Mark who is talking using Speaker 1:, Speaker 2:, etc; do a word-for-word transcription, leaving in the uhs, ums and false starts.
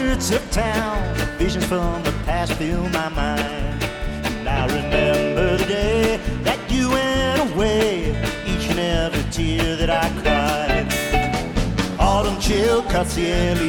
Speaker 1: outskirts of town, visions from the past fill my mind. And I remember the day that you went away, each and every tear that I cried. Autumn chill cuts the air.